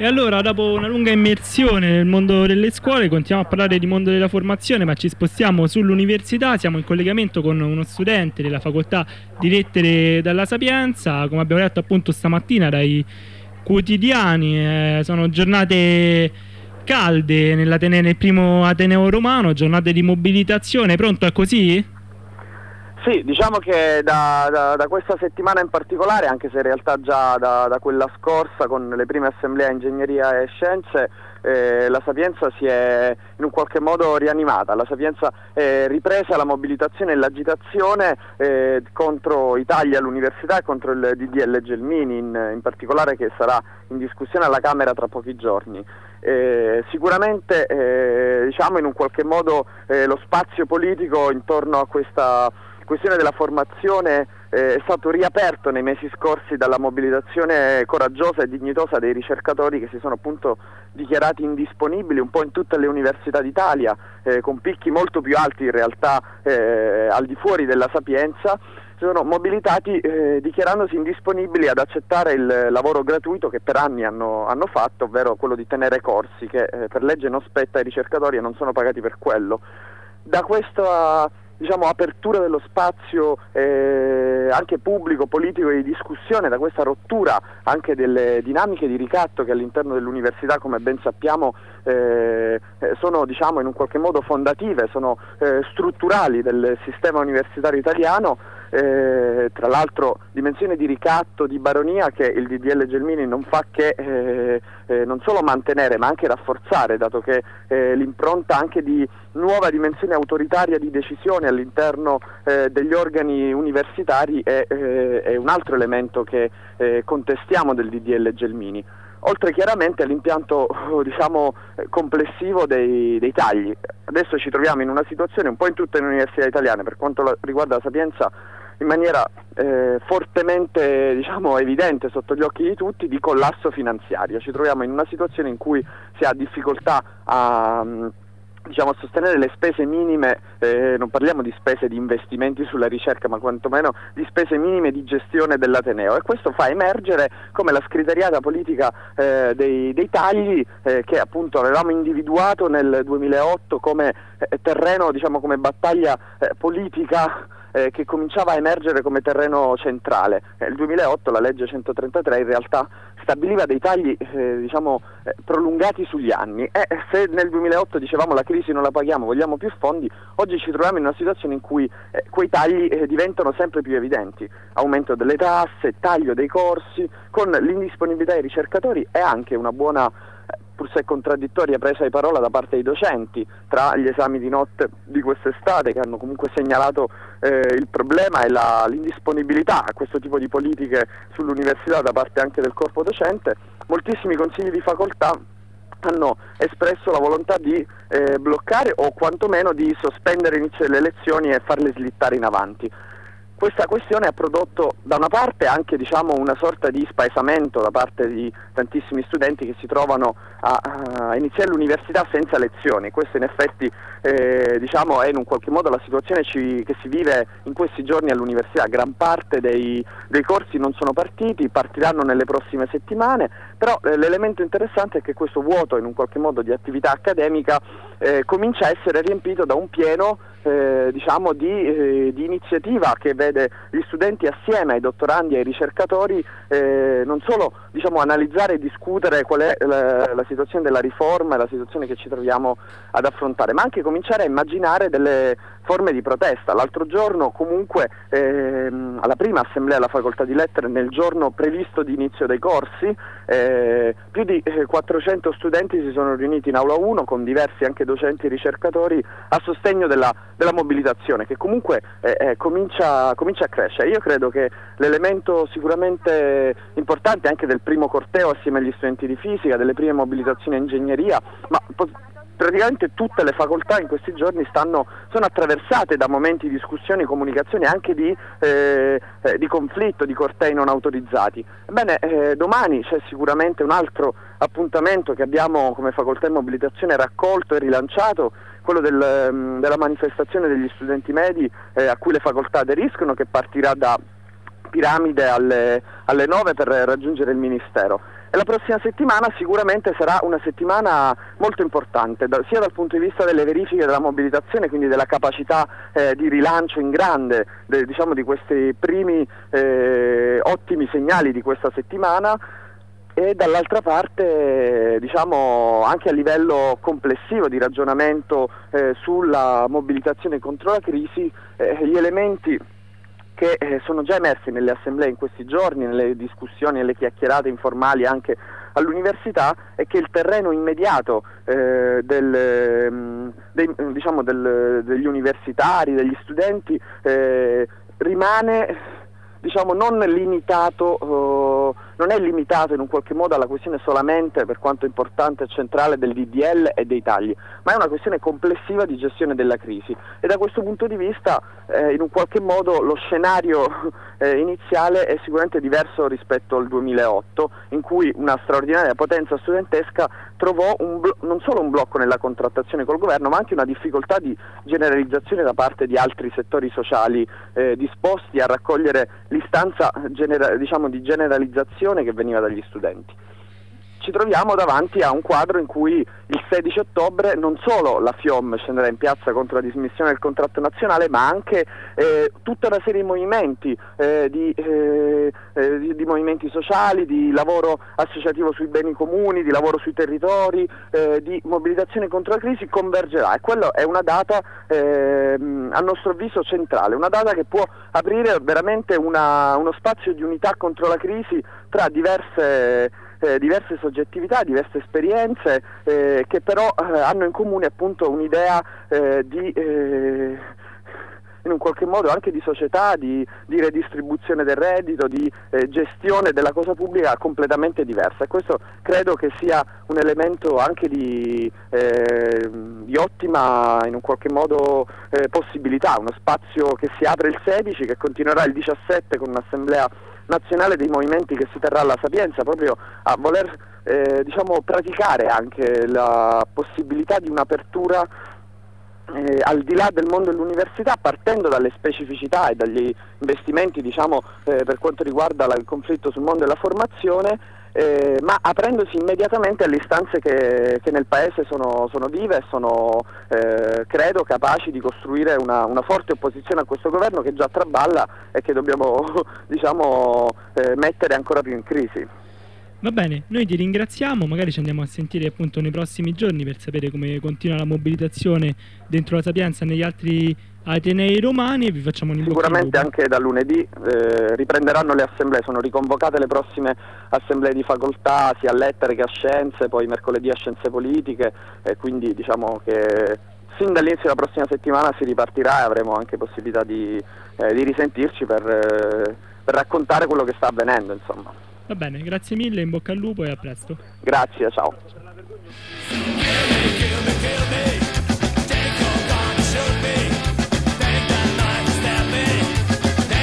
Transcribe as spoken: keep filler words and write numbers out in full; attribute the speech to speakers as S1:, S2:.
S1: E allora, dopo una lunga immersione nel mondo delle scuole, continuiamo a parlare di mondo della formazione, ma ci spostiamo sull'università. Siamo in collegamento con uno studente della facoltà di lettere dalla Sapienza, come abbiamo detto appunto stamattina dai quotidiani. Eh, sono giornate calde nell'Ateneo, nel primo Ateneo romano, giornate di mobilitazione. Pronto, è così?
S2: Sì, diciamo che da, da, da questa settimana in particolare, anche se in realtà già da, da quella scorsa con le prime assemblee Ingegneria e Scienze, eh, la Sapienza si è in un qualche modo rianimata. La Sapienza è ripresa la mobilitazione e l'agitazione eh, contro i tagli all'università e contro il D D L Gelmini in, in particolare, che sarà in discussione alla Camera tra pochi giorni. Eh, sicuramente eh, diciamo in un qualche modo eh, lo spazio politico intorno a questa questione della formazione eh, è stato riaperto nei mesi scorsi dalla mobilitazione coraggiosa e dignitosa dei ricercatori che si sono appunto dichiarati indisponibili un po' in tutte le università d'Italia, eh, con picchi molto più alti in realtà eh, al di fuori della Sapienza. Si sono mobilitati eh, dichiarandosi indisponibili ad accettare il lavoro gratuito che per anni hanno, hanno fatto, ovvero quello di tenere corsi che eh, per legge non spetta ai ricercatori e non sono pagati per quello. Da questa diciamo apertura dello spazio eh, anche pubblico, politico e di discussione, da questa rottura anche delle dinamiche di ricatto che all'interno dell'università, come ben sappiamo, eh, sono diciamo in un qualche modo fondative, sono eh, strutturali del sistema universitario italiano. Eh, tra l'altro dimensione di ricatto, di baronia che il D D L Gelmini non fa che eh, eh, non solo mantenere ma anche rafforzare, dato che eh, l'impronta anche di nuova dimensione autoritaria di decisione all'interno eh, degli organi universitari è, eh, è un altro elemento che eh, contestiamo del D D L Gelmini. Oltre chiaramente all'impianto diciamo complessivo dei, dei tagli. Adesso ci troviamo in una situazione un po' in tutte le università italiane, per quanto la, riguarda la Sapienza, in maniera eh, fortemente diciamo evidente sotto gli occhi di tutti, di collasso finanziario. Ci troviamo in una situazione in cui si ha difficoltà a diciamo a sostenere le spese minime, eh, non parliamo di spese di investimenti sulla ricerca, ma quantomeno di spese minime di gestione dell'Ateneo, e questo fa emergere come la scriteriata politica eh, dei, dei tagli eh, che appunto avevamo individuato nel duemilaotto come eh, terreno, diciamo come battaglia eh, politica eh, che cominciava a emergere come terreno centrale. Nel duemilaotto la legge centotrentatré in realtà stabiliva dei tagli eh, diciamo eh, prolungati sugli anni, e se nel duemilaotto dicevamo la crisi non la paghiamo, vogliamo più fondi, oggi ci troviamo in una situazione in cui eh, quei tagli eh, diventano sempre più evidenti: aumento delle tasse, taglio dei corsi, con l'indisponibilità dei ricercatori e anche una buona, eh, pur se contraddittoria, presa di parola da parte dei docenti tra gli esami di notte di quest'estate, che hanno comunque segnalato eh, il problema e la, l'indisponibilità a questo tipo di politiche sull'università da parte anche del corpo docente. Moltissimi consigli di facoltà hanno espresso la volontà di eh, bloccare o quantomeno di sospendere l'inizio delle lezioni e farle slittare in avanti. Questa questione ha prodotto da una parte anche diciamo una sorta di spaesamento da parte di tantissimi studenti che si trovano a, a iniziare l'università senza lezioni. Questo in effetti eh, diciamo è in un qualche modo la situazione ci, che si vive in questi giorni all'università. Gran parte dei, dei corsi non sono partiti, partiranno nelle prossime settimane, però eh, l'elemento interessante è che questo vuoto in un qualche modo di attività accademica eh, comincia a essere riempito da un pieno Eh, diciamo di, eh, di iniziativa che vede gli studenti assieme ai dottorandi e ai ricercatori eh, non solo diciamo analizzare e discutere qual è la, la situazione della riforma e la situazione che ci troviamo ad affrontare, ma anche cominciare a immaginare delle forme di protesta. L'altro giorno comunque ehm, alla prima assemblea della facoltà di lettere, nel giorno previsto di inizio dei corsi, eh, più di eh, quattrocento studenti si sono riuniti in aula uno con diversi anche docenti e ricercatori a sostegno della della mobilitazione, che comunque eh, eh, comincia, comincia a crescere. Io credo che l'elemento sicuramente importante anche del primo corteo assieme agli studenti di fisica, delle prime mobilitazioni in ingegneria, ma praticamente tutte le facoltà in questi giorni stanno, sono attraversate da momenti di discussione, comunicazione, anche di, eh, eh, di conflitto, di cortei non autorizzati. Ebbene, eh, domani c'è sicuramente un altro appuntamento che abbiamo come facoltà di mobilitazione raccolto e rilanciato, quello del, della manifestazione degli studenti medi eh, a cui le facoltà aderiscono, che partirà da Piramide alle, alle nove per raggiungere il Ministero. E la prossima settimana sicuramente sarà una settimana molto importante, da, sia dal punto di vista delle verifiche della mobilitazione, quindi della capacità eh, di rilancio in grande, de, diciamo di questi primi eh, ottimi segnali di questa settimana, e dall'altra parte diciamo anche a livello complessivo di ragionamento eh, sulla mobilitazione contro la crisi, eh, gli elementi che eh, sono già emersi nelle assemblee in questi giorni, nelle discussioni e nelle chiacchierate informali anche all'università, è che il terreno immediato eh, del, mh, dei, diciamo del, degli universitari, degli studenti eh, rimane diciamo non limitato, uh, non è limitato in un qualche modo alla questione solamente, per quanto importante e centrale, del D D L e dei tagli, ma è una questione complessiva di gestione della crisi, e da questo punto di vista eh, in un qualche modo lo scenario eh, iniziale è sicuramente diverso rispetto al duemilaotto, in cui una straordinaria potenza studentesca trovò un blo- non solo un blocco nella contrattazione col governo, ma anche una difficoltà di generalizzazione da parte di altri settori sociali eh, disposti a raccogliere l'istanza genera- diciamo di generalizzazione che veniva dagli studenti. Ci troviamo davanti a un quadro in cui il sedici ottobre non solo la FIOM scenderà in piazza contro la dismissione del contratto nazionale, ma anche eh, tutta una serie di movimenti, eh, di, eh, eh, di, di movimenti sociali, di lavoro associativo sui beni comuni, di lavoro sui territori, eh, di mobilitazione contro la crisi convergerà, e quello è una data eh, a nostro avviso centrale, una data che può aprire veramente una, uno spazio di unità contro la crisi tra diverse Eh, diverse soggettività, diverse esperienze eh, che però eh, hanno in comune appunto un'idea eh, di eh, in un qualche modo anche di società, di, di redistribuzione del reddito, di eh, gestione della cosa pubblica completamente diversa, e questo credo che sia un elemento anche di, eh, di ottima in un qualche modo eh, possibilità, uno spazio che si apre il sedici, che continuerà il diciassette con un'assemblea nazionale dei movimenti che si terrà alla Sapienza, proprio a voler eh, diciamo praticare anche la possibilità di un'apertura eh, al di là del mondo dell'università, partendo dalle specificità e dagli investimenti diciamo eh, per quanto riguarda la, il conflitto sul mondo della formazione, Eh, ma aprendosi immediatamente alle istanze che, che nel Paese sono, sono vive e sono, eh, credo, capaci di costruire una, una forte opposizione a questo governo che già traballa e che dobbiamo diciamo, eh, mettere ancora più in crisi.
S1: Va bene, noi ti ringraziamo, magari ci andiamo a sentire appunto nei prossimi giorni per sapere come continua la mobilitazione dentro la Sapienza e negli altri atenei romani, e vi facciamo un in bocca al lupo.
S2: Sicuramente anche da lunedì eh, riprenderanno le assemblee, sono riconvocate le prossime assemblee di facoltà sia a lettere che a scienze, poi mercoledì a scienze politiche, e quindi diciamo che sin dall'inizio della prossima settimana si ripartirà e avremo anche possibilità di, eh, di risentirci per, eh, per raccontare quello che sta avvenendo, insomma.
S1: Va bene, grazie mille, in bocca al lupo e a presto.
S2: Grazie, ciao.